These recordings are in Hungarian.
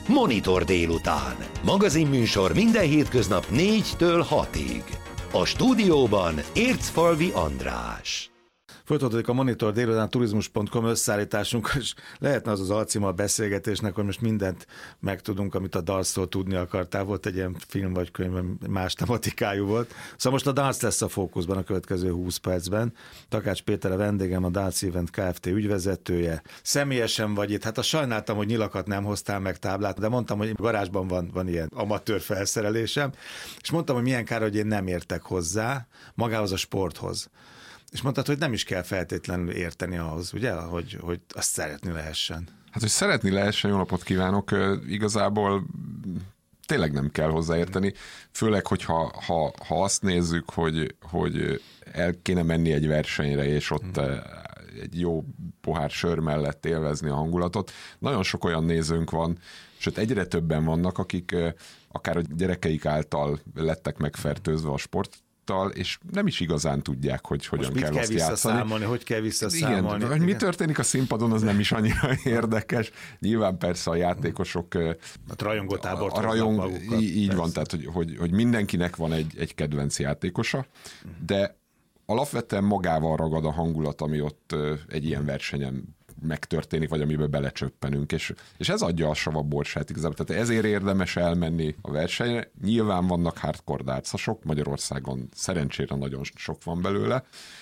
Monitor délután. Magazinműsor minden hétköznap 4-től 6-ig. A stúdióban Ércfalvi András. Folytatódik a Monitor délután turizmus.com összeállításunk, és lehetne az alcíma a beszélgetésnek, hogy most mindent megtudunk, amit a dalszól tudni akartál. Volt egy ilyen film vagy könyv, más tematikájú volt. Szóval most a Dals lesz a fókuszban a következő 20 percben. Takács Péter a vendégem, a Dals Event Kft. Ügyvezetője. Személyesen vagy itt. Hát azt sajnáltam, hogy nyilakat nem hoztál meg, táblát, de mondtam, hogy garázsban van ilyen amatőr felszerelésem, és mondtam, hogy milyen kár, hogy én nem értek hozzá magához a sporthoz. És mondtad, hogy nem is kell feltétlenül érteni ahhoz, ugye, hogy azt szeretni lehessen. Hát, hogy szeretni lehessen, jó napot kívánok, igazából tényleg nem kell hozzáérteni, főleg, hogyha azt nézzük, hogy el kéne menni egy versenyre, és ott egy jó pohár sör mellett élvezni a hangulatot. Nagyon sok olyan nézőnk van, sőt egyre többen vannak, akik akár a gyerekeik által lettek megfertőzve a sport, és nem is igazán tudják, hogy hogyan kell azt játszani. Hogy kell visszaszámolni. Igen, hogy mi történik a színpadon, az nem is annyira érdekes. Nyilván persze a játékosok... A rajongótábort így van, tehát hogy mindenkinek van egy kedvenc játékosa, de alapvetően magával ragad a hangulat, ami ott egy ilyen versenyen megtörténik, vagy amiben belecsöppenünk, és ez adja a savaborsát igazából. Tehát ezért érdemes elmenni a versenyre. Nyilván vannak hardcore dárcosok, Magyarországon szerencsére nagyon sok van belőle,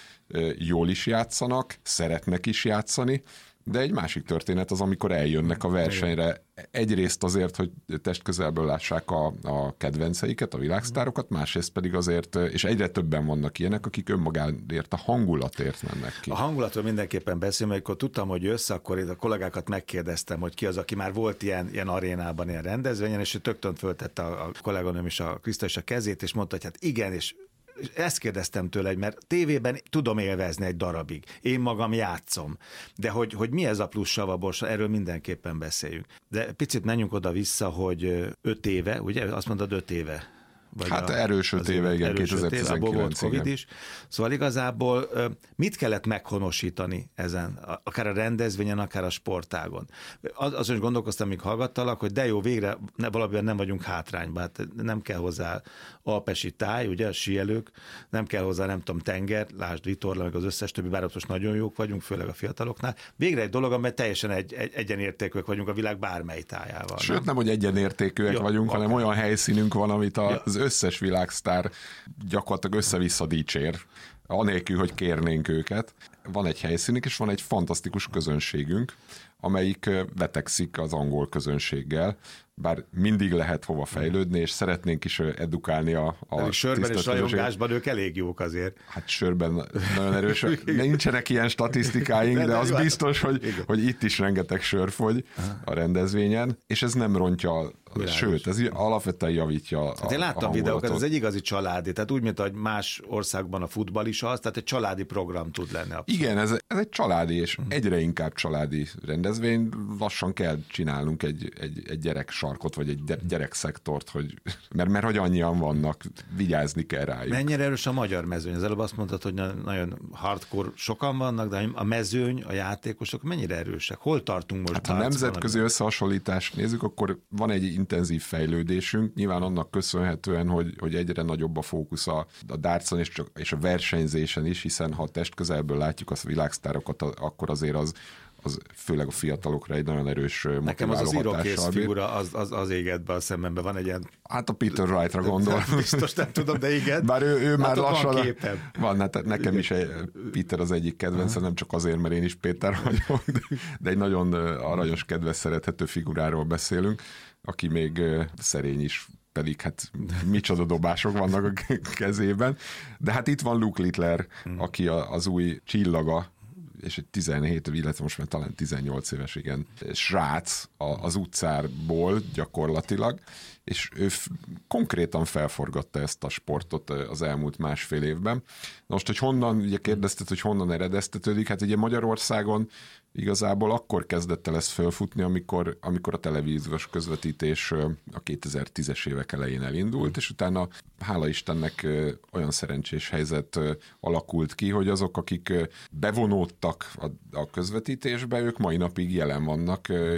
jól is játszanak, szeretnek is játszani, de egy másik történet az, amikor eljönnek a versenyre. Egyrészt azért, hogy testközelből lássák a kedvenceiket, a világsztárokat, másrészt pedig azért, és egyre többen vannak ilyenek, akik önmagáért, a hangulatért mennek ki. A hangulatról mindenképpen beszélünk, mert akkor tudtam, hogy jössz, akkor a kollégákat megkérdeztem, hogy ki az, aki már volt ilyen arénában, ilyen rendezvényen, és ő töktön föltette a kolléganőm is, a Kriszta is a kezét, és mondta, hogy hát igen, és ezt kérdeztem tőle, mert tévében tudom élvezni egy darabig. Én magam játszom. De hogy mi ez a plusz savaborsa, erről mindenképpen beszéljünk. De picit menjünk oda-vissza, hogy 5 éve, ugye? Azt mondod 5 éve. Vagy hát erős 5 éve, igen, 2019. Volt Covid is. Szóval igazából mit kellett meghonosítani ezen, akár a rendezvényen, akár a sportágon? Azon is gondolkoztam, míg hallgattalak, hogy de jó, végre valamiben nem vagyunk hátrányban. Hát nem kell hozzá alpesi táj, ugye, a síelők, nem kell hozzá, nem tudom, tenger, lásd Vitorla, meg az összes többi, bár ott most nagyon jók vagyunk, főleg a fiataloknál. Végre egy dolog, amely teljesen egyenértékűek vagyunk a világ bármely tájával. Sőt, nem hogy egyenértékűek vagyunk, hanem olyan helyszínünk van, amit az összes világsztár gyakorlatilag össze-vissza dicsér, anélkül, hogy kérnénk őket. Van egy helyszínünk, és van egy fantasztikus közönségünk, amelyik vetekszik az angol közönséggel, bár mindig lehet hova fejlődni, és szeretnénk is edukálni a sörben és rajongásban ők elég jók azért. Hát sörben nagyon erős. Nincsenek ilyen statisztikáink, de az biztos, hogy itt is rengeteg sör fogy a rendezvényen, és ez nem rontja, sőt, ez alapvetően javítja a én láttam videókat, ez egy igazi családi, tehát úgy, mint ahogy más országban a futball is az, tehát egy családi program tud lenni. Abszolút. Igen, ez egy családi, és egyre inkább családi rendezvény. Lassan kell csinálnunk egy gyereksarkot, vagy egy gyerekszektort, mert hogy annyian vannak, vigyázni kell rájuk. Mennyire erős a magyar mezőny? Az előbb azt mondtad, hogy nagyon hardcore sokan vannak, de a mezőny, a játékosok mennyire erősek? Hol tartunk most? Hát ha nemzetközi összehasonlítást nézzük, akkor van egy intenzív fejlődésünk, nyilván annak köszönhetően, hogy egyre nagyobb a fókusz a dárcon és a versenyzésen is, hiszen ha testközelből látjuk a világsztárokat, akkor azért az főleg a fiatalokra egy nagyon erős motiváló nekem az irokész figura, az égett be a szemembe, van egy ilyen... Hát a Peter Wrightra gondol. Biztos nem tudom, de igen. Bár ő már lassan... Van hát nekem is Peter az egyik kedvencem, nem csak azért, mert én is Péter vagyok, de egy nagyon aranyos, kedves, szerethető figuráról beszélünk, aki még szerény is, pedig hát micsoda dobások vannak a kezében. De hát itt van Luke Littler, aki az új csillaga, és egy 17, illetve most már talán 18 éves, igen, srác az utcából gyakorlatilag, és ő konkrétan felforgatta ezt a sportot az elmúlt másfél évben. Na most, hogy honnan, ugye kérdezted, hogy honnan eredeztetődik, hát ugye Magyarországon igazából akkor kezdett el ez fölfutni, amikor a televíziós közvetítés a 2010-es évek elején elindult, és utána hála Istennek olyan szerencsés helyzet alakult ki, hogy azok, akik bevonódtak a közvetítésbe, ők mai napig jelen vannak. Ugye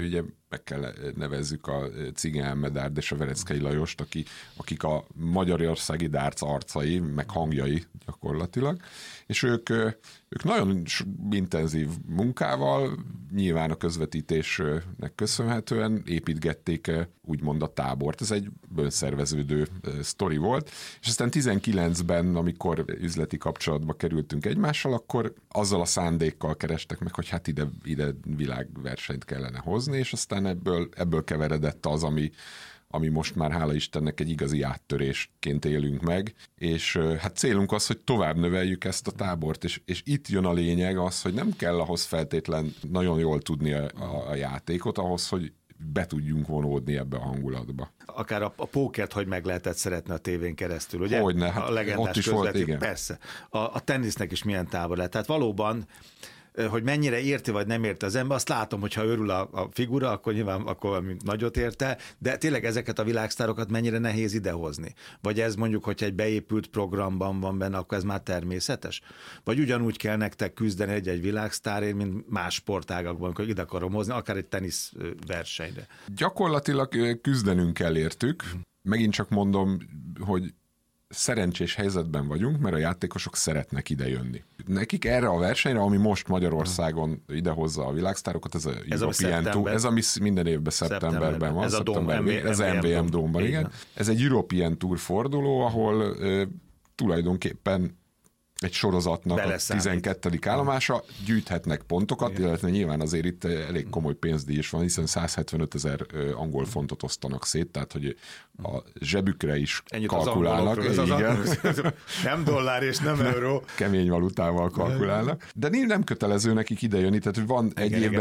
meg kell nevezzük a Cigán Medárd és a Vereckei Lajost, akik a magyarországi dárc arcai, meg hangjai gyakorlatilag, és ők nagyon intenzív munkával, nyilván a közvetítésnek köszönhetően építgették úgymond a tábort. Ez egy önszerveződő sztori volt, és aztán 19-ben, amikor üzleti kapcsolatba kerültünk egymással, akkor azzal a szándékkal kerestek meg, hogy hát ide világversenyt kellene hozni, és aztán ebből keveredett az, ami most már hála Istennek egy igazi áttörésként élünk meg, és hát célunk az, hogy tovább növeljük ezt a tábort, és itt jön a lényeg az, hogy nem kell ahhoz feltétlen nagyon jól tudni a játékot, ahhoz, hogy be tudjunk vonódni ebbe a hangulatba. Akár a pókert, hogy meg lehetett szeretni a tévén keresztül, ugye? Hogyne, hát a legendás ott is volt, igen. Persze. A tenisznek is milyen távol lett. Tehát valóban, hogy mennyire érti vagy nem érti az ember, azt látom, hogyha örül a figura, akkor nyilván akkor nagyot érte, de tényleg ezeket a világsztárokat mennyire nehéz idehozni? Vagy ez mondjuk, hogyha egy beépült programban van benne, akkor ez már természetes? Vagy ugyanúgy kell nektek küzdeni egy világsztárért, mint más sportágakban, hogy ide akarom hozni, akár egy tenisz versenyre? Gyakorlatilag küzdenünk kell értük. Megint csak mondom, hogy szerencsés helyzetben vagyunk, mert a játékosok szeretnek idejönni. Nekik erre a versenyre, ami most Magyarországon idehozza a világsztárokat, ez a European Tour, ez ami minden évben szeptemberben van. Ez a MVM Dome-ban, igen. Ez egy European Tour forduló, ahol tulajdonképpen egy sorozatnak a 12. állomása, gyűjthetnek pontokat, illetve nyilván azért itt elég komoly pénzdíj is van, hiszen 175 000 angol fontot osztanak szét, tehát hogy a zsebükre is ennyit kalkulálnak. Igen. Nem dollár és nem euró. Kemény valutával kalkulálnak. De nem kötelező nekik idejönni, tehát van egy évben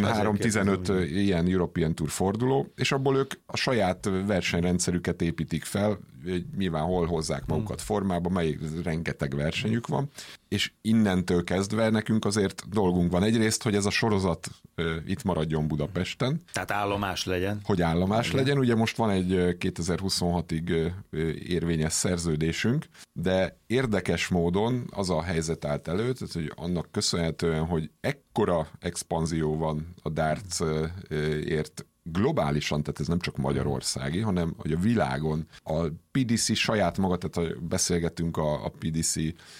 13-15 ilyen European Tour forduló, és abból ők a saját versenyrendszerüket építik fel, nyilván hol hozzák magukat formába, mely rengeteg versenyük van, és innentől kezdve nekünk azért dolgunk van. Egyrészt, hogy ez a sorozat itt maradjon Budapesten. Tehát állomás legyen. Hogy állomás legyen. Ugye most van egy 2026-ig érvényes szerződésünk, de érdekes módon az a helyzet állt elő, tehát, hogy annak köszönhetően, hogy ekkora expanzió van a dartsért globálisan, tehát ez nem csak magyarországi, hanem hogy a világon a PDC saját maga, tehát beszélgetünk a PDC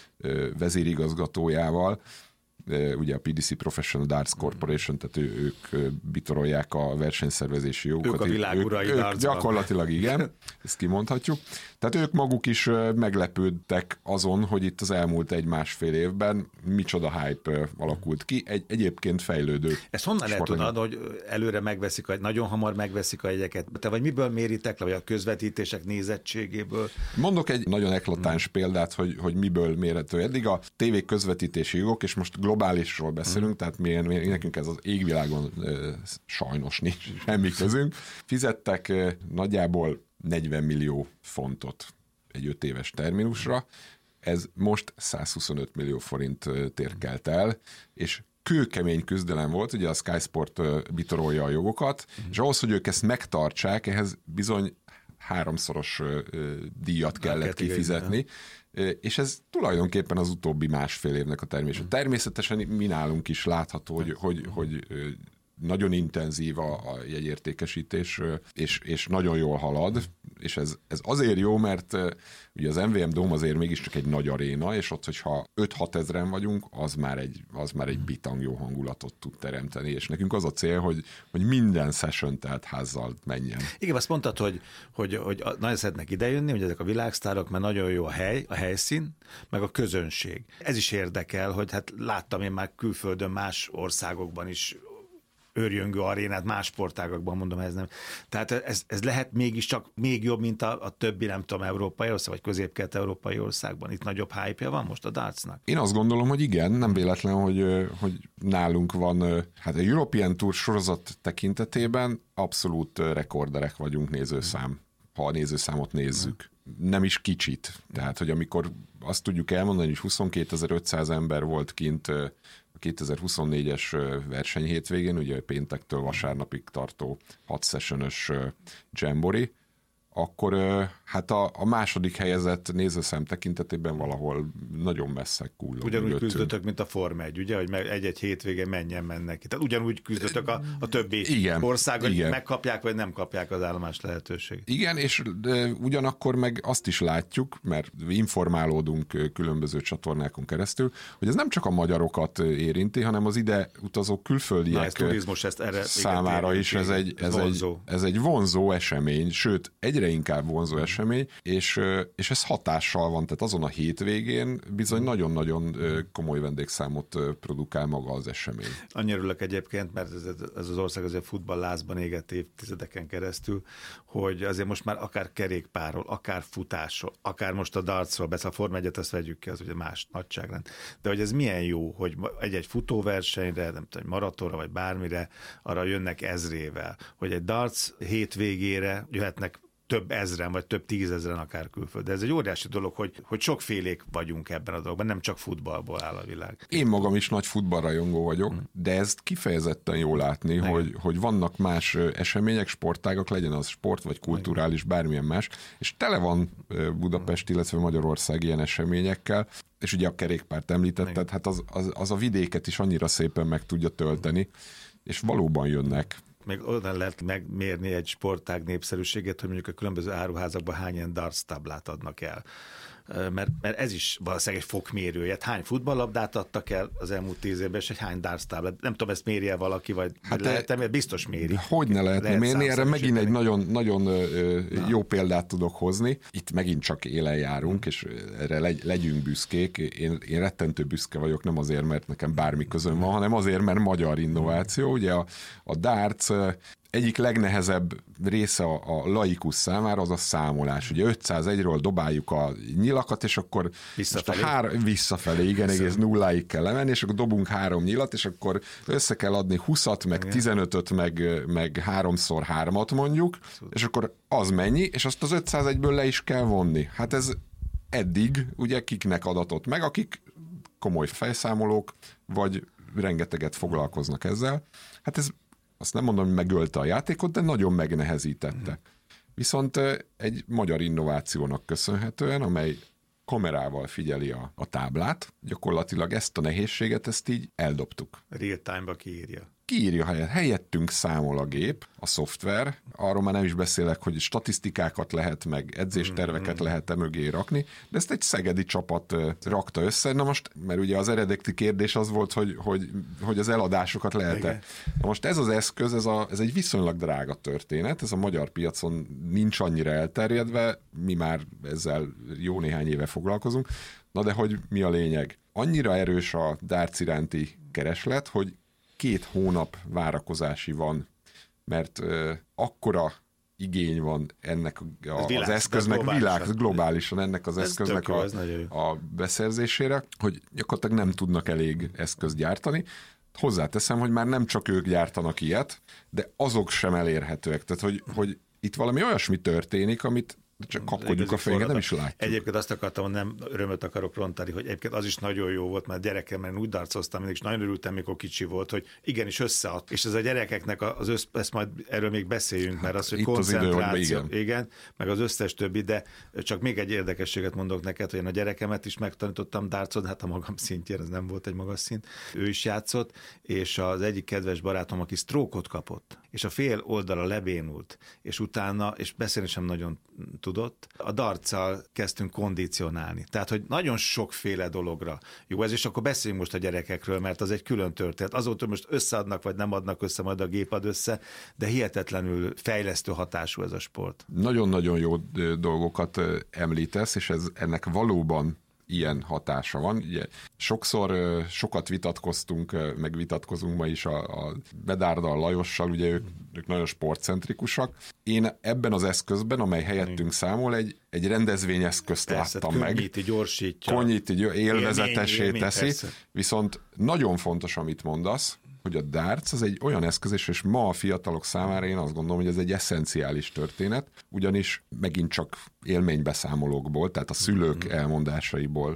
vezérigazgatójával, ugye a PDC Professional Darts Corporation, tehát ők bitorolják a versenyszervezési jogokat. Ők a világurai dartsban. Gyakorlatilag igen, ezt kimondhatjuk. Tehát ők maguk is meglepődtek azon, hogy itt az elmúlt 1-1,5 évben micsoda hype alakult ki, egyébként fejlődő. Ezt honnan lehet tudnod, hogy előre megveszik, nagyon hamar megveszik a jegyeket? Te vagy miből méritek le, vagy a közvetítések nézettségéből? Mondok egy nagyon eklatáns példát, hogy miből mérhető. Eddig a tévé közvetítési jogok, és most globálisról beszélünk, tehát nekünk ez az égvilágon sajnos nincs semmi közünk. Fizettek nagyjából 40 millió fontot egy 5 éves terminusra, ez most 125 millió forint térkelt el, és kőkemény küzdelem volt, ugye a Sky Sport bitorolja a jogokat, és ahhoz, hogy ők ezt megtartsák, ehhez bizony 3-szoros díjat kellett kifizetni, és ez tulajdonképpen az utóbbi 1,5 évnek a termése. Természetesen mi nálunk is látható, hogy nagyon intenzív a jegyértékesítés, és nagyon jól halad, és ez azért jó, mert ugye az MVM Dome azért mégiscsak egy nagy aréna, és ott, hogyha 5-6 ezren vagyunk, az már egy bitang jó hangulatot tud teremteni, és nekünk az a cél, hogy minden session tehát házzal menjen. Igen, azt mondtad, hogy nagyon szeretnek idejönni, hogy ezek a világsztárok, mert nagyon jó a helyszín, meg a közönség. Ez is érdekel, hogy hát láttam én már külföldön más országokban is őrjöngő arénát, más sportágakban mondom, ez nem. Tehát ez lehet mégiscsak még jobb, mint a többi, nem tudom, európai ország, vagy közép-kelet-európai országban. Itt nagyobb hype-ja van most a dartsnak? Én azt gondolom, hogy igen, nem véletlen, hogy nálunk van, hát a European Tour sorozat tekintetében abszolút rekorderek vagyunk nézőszám, ha a nézőszámot nézzük. Nem is kicsit. Tehát, hogy amikor azt tudjuk elmondani, hogy 22.500 ember volt kint a 2024-es versenyhétvégén, ugye péntektől vasárnapig tartó 6 sessionös Jamboree, akkor hát a második helyezett nézőszám tekintetében valahol nagyon messze kullog. Ugyanúgy küzdötök, mint a Forma 1, ugye, hogy egy-egy hétvégén mennek ki. Tehát ugyanúgy küzdötök a többi ország, hogy megkapják, vagy nem kapják az állomás lehetőséget. Igen, és ugyanakkor meg azt is látjuk, mert informálódunk különböző csatornákon keresztül, hogy ez nem csak a magyarokat érinti, hanem az ide utazó külföldiek számára is ez egy vonzó esemény, sőt, egyre inkább vonzó esemény, és ez hatással van, tehát azon a hétvégén bizony nagyon-nagyon komoly vendégszámot produkál maga az esemény. Annyira örülök egyébként, mert ez az ország azért futballlázban égett évtizedeken keresztül, hogy azért most már akár kerékpárról, akár futásról, akár most a dartsról beszél, a Forma 1-et azt vegyük ki, az ugye más nagyságrend. De hogy ez milyen jó, hogy egy futóversenyre, nem tudom, maratonra, vagy bármire, arra jönnek ezrével, hogy egy darts hétvégére jöhetnek több ezren, vagy több tízezren akár külföld. De ez egy óriási dolog, hogy sokfélék vagyunk ebben a dologban, nem csak futballból áll a világ. Én magam is nagy futballrajongó vagyok, de ezt kifejezetten jó látni, hogy vannak más események, sportágak, legyen az sport, vagy kulturális, bármilyen más, és tele van Budapest, illetve Magyarország ilyen eseményekkel, és ugye a kerékpárt említetted, hát az a vidéket is annyira szépen meg tudja tölteni, és valóban jönnek. Még oda lehet megmérni egy sportág népszerűségét, hogy mondjuk a különböző áruházakban hány ilyen darts táblát adnak el. Mert ez is valószínűleg egy fokmérője. Hány futballlabdát adtak el az elmúlt 10 évben, és egy hány darts táblát. Nem tudom, ezt méri el valaki, vagy lehet, biztos méri. Hogy ne lehetne mérni? Erre megint egy nagyon, nagyon jó példát tudok hozni. Itt megint csak élen járunk, és erre legyünk büszkék. Én rettentő büszke vagyok, nem azért, mert nekem bármi közöm van, hanem azért, mert magyar innováció. Ugye a darts egyik legnehezebb része a laikus számára az a számolás. Ugye 501-ről dobáljuk a nyilakat, és akkor visszafelé, igen, egész nulláig kell lemenni, és akkor dobunk 3 nyilat, és akkor össze kell adni 20-at, meg 15-öt, meg 3x3-at mondjuk, és akkor az mennyi, és azt az 501-ből le is kell vonni. Hát ez eddig ugye kiknek adatott meg, akik komoly fejszámolók, vagy rengeteget foglalkoznak ezzel. Hát ez azt nem mondom, hogy megölte a játékot, de nagyon megnehezítette. Viszont egy magyar innovációnak köszönhetően, amely kamerával figyeli a táblát, gyakorlatilag ezt a nehézséget, ezt így eldobtuk. Real time-ba kiírja. Kiírja helyettünk számol a gép, a szoftver, arról már nem is beszélek, hogy statisztikákat lehet, meg edzésterveket lehet mögé rakni, de ezt egy szegedi csapat rakta össze. Na most, mert ugye az eredeti kérdés az volt, hogy az eladásokat lehet-e. Na most ez az eszköz, ez egy viszonylag drága történet, ez a magyar piacon nincs annyira elterjedve, mi már ezzel jó néhány éve foglalkozunk. Na de hogy mi a lényeg? Annyira erős a darts iránti kereslet, hogy 2 hónap várakozási van, mert akkora igény van ennek az eszköznek, globálisan ennek az eszköznek a beszerzésére, hogy gyakorlatilag nem tudnak elég eszközt gyártani. Hozzáteszem, hogy már nem csak ők gyártanak ilyet, de azok sem elérhetőek. Tehát, hogy itt valami olyasmi történik, amit csak kapkodjuk a fejünket, nem is látjuk. Egyébként azt akartam, hogy nem örömöt akarok rontani, hogy egyébként az is nagyon jó volt, mert gyerekemben úgy darcoztam, és nagyon örültem, mikor kicsi volt, hogy igenis összeadt. És ez a gyerekeknek ezt majd erről még beszéljünk, mert az, hogy koncentráció, igen, meg az összes többi, de csak még egy érdekességet mondok neked, hogy én a gyerekemet is megtanítottam darcot, hát a magam szintjén, ez nem volt egy magas szint. Ő is játszott, és az egyik kedves barátom, aki stroke-ot kapott, és a fél oldala lebénult, és utána, és beszélni sem nagyon tudott, a dartszal kezdtünk kondicionálni. Tehát, hogy nagyon sokféle dologra jó ez, és akkor beszéljünk most a gyerekekről, mert az egy külön történet. Azóta most összeadnak, vagy nem adnak össze, majd a gép ad össze, de hihetetlenül fejlesztő hatású ez a sport. Nagyon-nagyon jó dolgokat említesz, és ennek valóban ilyen hatása van. Ugye sokat vitatkoztunk, meg vitatkozunk ma is a Bedárdal, Lajossal, ugye ők nagyon sportcentrikusak. Én ebben az eszközben, amely helyettünk számol, egy rendezvényeszközt láttam meg. Könnyíti, gyorsítja. Könnyíti, élvezetessé teszi. Persze. Viszont nagyon fontos, amit mondasz, hogy a darts az egy olyan eszköz, és ma a fiatalok számára én azt gondolom, hogy ez egy esszenciális történet, ugyanis megint csak élménybeszámolókból, tehát a szülők elmondásaiból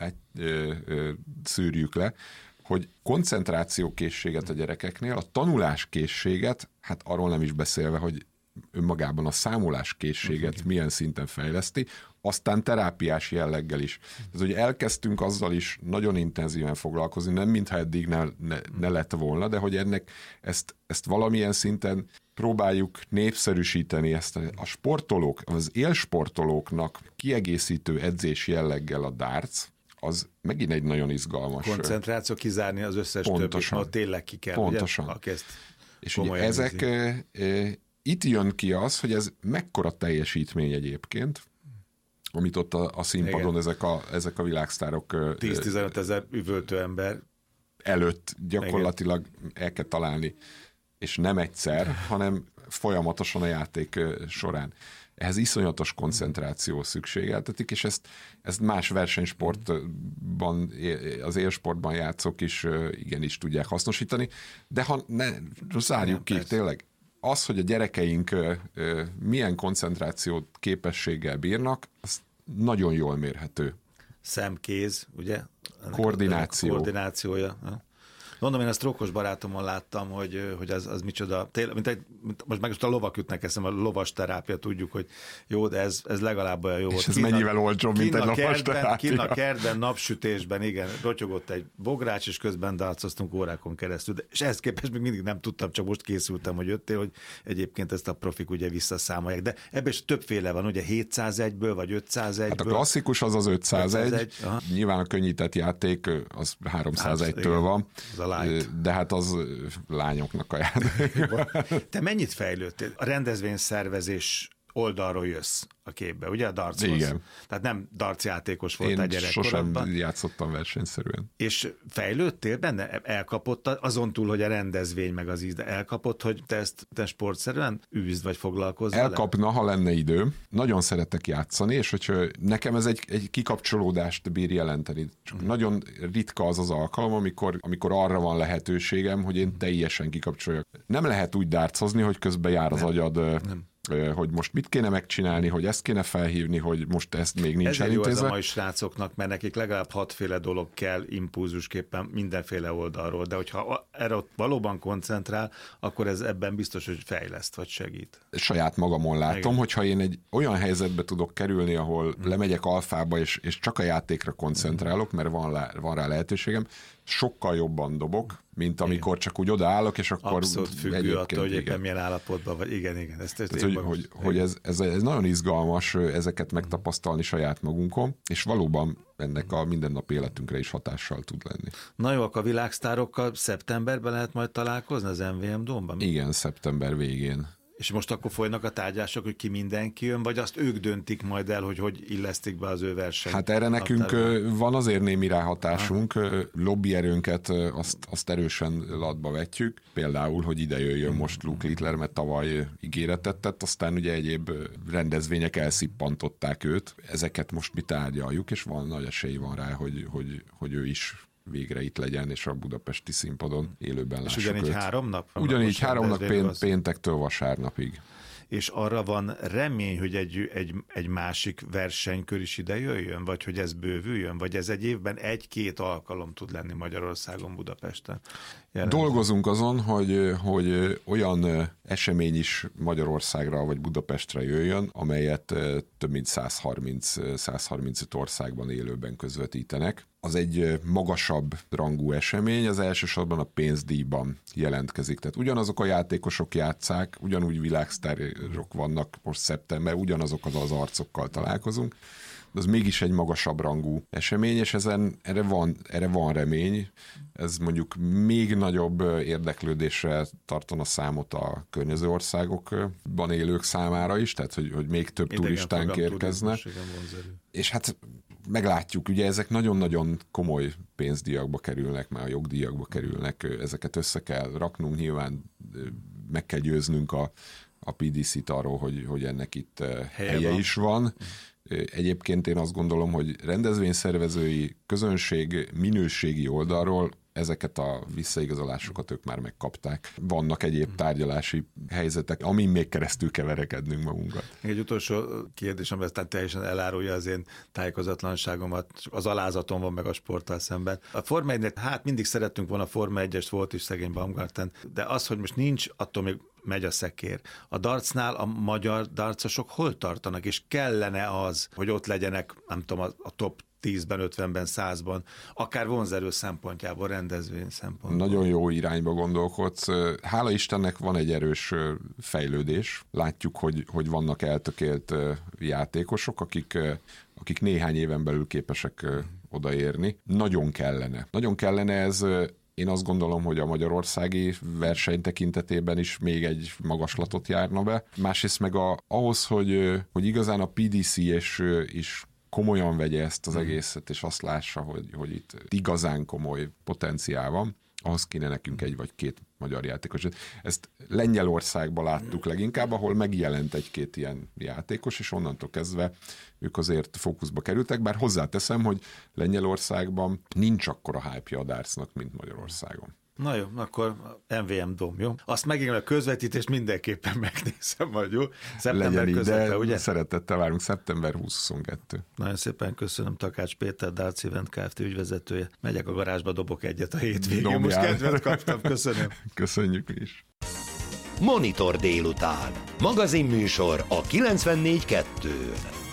szűrjük le, hogy koncentrációkészséget a gyerekeknél, a tanuláskészséget, hát arról nem is beszélve, hogy önmagában a számoláskészséget milyen szinten fejleszti, aztán terápiás jelleggel is. Tehát, hogy elkezdtünk azzal is nagyon intenzíven foglalkozni, nem mintha eddig ne lett volna, de hogy ezt valamilyen szinten próbáljuk népszerűsíteni, ezt a sportolók, az élsportolóknak kiegészítő edzés jelleggel a darts, az megint egy nagyon izgalmas. Koncentráció, kizárni az összes többit, mert tényleg ki kell. Pontosan. Ugye? És ugye ezek, itt jön ki az, hogy ez mekkora teljesítmény egyébként, amit ott a színpadon ezek a világsztárok 10-15 ezer üvöltő ember előtt gyakorlatilag el kell találni, és nem egyszer, hanem folyamatosan a játék során. Ehhez iszonyatos koncentráció szükségeltetik, és ezt más versenysportban, az élsportban játszók is igenis tudják hasznosítani, de ha zárjuk ki, tényleg, az, hogy a gyerekeink milyen koncentrációt, képességgel bírnak, az nagyon jól mérhető. Szemkéz, ugye? Koordinációja. Mondom, én ezt Trókos barátomon láttam, hogy az micsoda, most meg a lovak jutnak eszembe, a lovas terápia, tudjuk, hogy jó, de ez legalább olyan jó. És ez mennyivel olcsóbb, mint egy lovas terápia. Kinn a kertben, napsütésben, igen, rotyogott egy bogrács, és közben darcoztunk órákon keresztül. És ehhez képest még mindig nem tudtam, csak most készültem, hogy jöttél, hogy egyébként ezt a profik ugye visszaszámolják. De ebben is többféle van, ugye 701-ből, vagy 501-ből. Hát a klasszikus az 501. Nyilván a könnyített játék az 301-től van. De hát az lányoknak a játék. Te mennyit fejlődtél? A rendezvényszervezés oldalról jössz a képbe, ugye a dartshoz? Igen. Tehát nem dartsjátékos voltál gyerekkorodban. Sosem játszottam versenyszerűen. És fejlődtél benne? Elkapott azon túl, hogy a rendezvény meg az íz, de elkapott, hogy te sportszerűen űzd vagy foglalkozz vele? Elkapna, ha lenne idő. Nagyon szeretek játszani, és hogyha nekem ez egy kikapcsolódást bír jelenteni. Csak nagyon ritka az az alkalom, amikor arra van lehetőségem, hogy én teljesen kikapcsoljak. Nem lehet úgy dartsozni, hogy közben jár az agyad. Hogy most mit kéne megcsinálni, hogy ezt kéne felhívni, hogy most ezt még nincs elintézve. Ezért jó ez a mai srácoknak, mert nekik legalább 6 féle dolog kell impulzusképpen mindenféle oldalról, de hogyha erre valóban koncentrál, akkor ez ebben biztos, hogy fejleszt, vagy segít. Saját magamon látom, hogyha én egy olyan helyzetbe tudok kerülni, ahol lemegyek alfába, és csak a játékra koncentrálok, mert van rá lehetőségem, sokkal jobban dobok, mint amikor csak úgy odaállok, és akkor... Abszolút függő attól, hogy éppen milyen állapotban vagy. Igen. Hogy ez nagyon izgalmas ezeket megtapasztalni saját magunkon, és valóban ennek a mindennapi életünkre is hatással tud lenni. Na jó, a világsztárokkal szeptemberben lehet majd találkozni az MVM Dome-ban? Igen, szeptember végén. És most akkor folynak a tárgyások, hogy ki mindenki jön, vagy azt ők döntik majd el, hogy illesztik be az ő versenyt? Hát erre nekünk van azért némi ráhatásunk, lobbyerőnket azt erősen latba vetjük. Például, hogy ide jöjjön most Luke Littler, mert tavaly ígéretet tett, aztán ugye egyéb rendezvények elszippantották őt. Ezeket most mi tárgyaljuk, és nagy esély van rá, hogy ő is végre itt legyen, és a budapesti színpadon élőben lássuk őt. És ugyanígy 3 nap? Ugyanígy 3 nap péntektől vasárnapig. És arra van remény, hogy egy másik versenykör is ide jöjjön, vagy hogy ez bővüljön, vagy ez egy évben 1-2 alkalom tud lenni Magyarországon, Budapesten? Dolgozunk azon, hogy olyan esemény is Magyarországra vagy Budapestre jöjjön, amelyet több mint 135 országban élőben közvetítenek. Az egy magasabb rangú esemény, az elsősorban a pénzdíjban jelentkezik. Tehát ugyanazok a játékosok játsszák, ugyanúgy világsztárok vannak most szeptember, ugyanazok az arcokkal találkozunk, de az mégis egy magasabb rangú esemény, és erre van remény. Ez mondjuk még nagyobb érdeklődésre tartana számot a környező országokban élők számára is, tehát hogy még több turistánk érkezne. És hát meglátjuk, ugye ezek nagyon-nagyon komoly pénzdíjakba kerülnek, már a jogdíjakba kerülnek, ezeket össze kell raknunk, nyilván meg kell győznünk a PDC-t arról, hogy ennek itt helye is van. Egyébként én azt gondolom, hogy rendezvényszervezői közönség minőségi oldalról ezeket a visszaigazolásokat ők már megkapták. Vannak egyéb tárgyalási helyzetek, amin még keresztül keverekednünk magunkat. Egy utolsó kérdés, ami aztán teljesen elárulja az én tájékozatlanságomat, az alázatom van meg a sporttal szemben. A Forma 1-nek, mindig szerettünk volna Forma 1-est, volt is szegény Baumgarten, de az, hogy most nincs, attól még megy a szekér. A dartsnál a magyar dartsosok hol tartanak, és kellene az, hogy ott legyenek, nem tudom, a top 10-ben, 50-ben, 100-ban, akár vonzerő szempontjából, rendezvény szempontjából. Nagyon jó irányba gondolkodsz. Hála Istennek van egy erős fejlődés. Látjuk, hogy vannak eltökélt játékosok, akik néhány éven belül képesek odaérni. Nagyon kellene ez. Én azt gondolom, hogy a magyarországi verseny tekintetében is még egy magaslatot járna be. Másrészt meg ahhoz, hogy igazán a PDC is komolyan vegye ezt az egészet, és azt lássa, hogy itt igazán komoly potenciál van, ahhoz kéne nekünk egy vagy két magyar játékos. Ezt Lengyelországban láttuk leginkább, ahol megjelent egy-két ilyen játékos, és onnantól kezdve ők azért fókuszba kerültek, bár hozzáteszem, hogy Lengyelországban nincs akkora hype-ja a dartsnak, mint Magyarországon. Na jó, akkor MVM Dome, jó? Azt megint a közvetítést mindenképpen megnézem majd, jó? Szeptember közepe, ugye? Szeretettel várunk, szeptember 2022. Nagyon szépen köszönöm Takács Péter, Darts Event Kft. Ügyvezetője. Megyek a garázsba, dobok egyet a hétvégén. Most kedvet kaptam, köszönöm. Köszönjük mi is. Monitor délután. Magazinműsor a 94.2-n.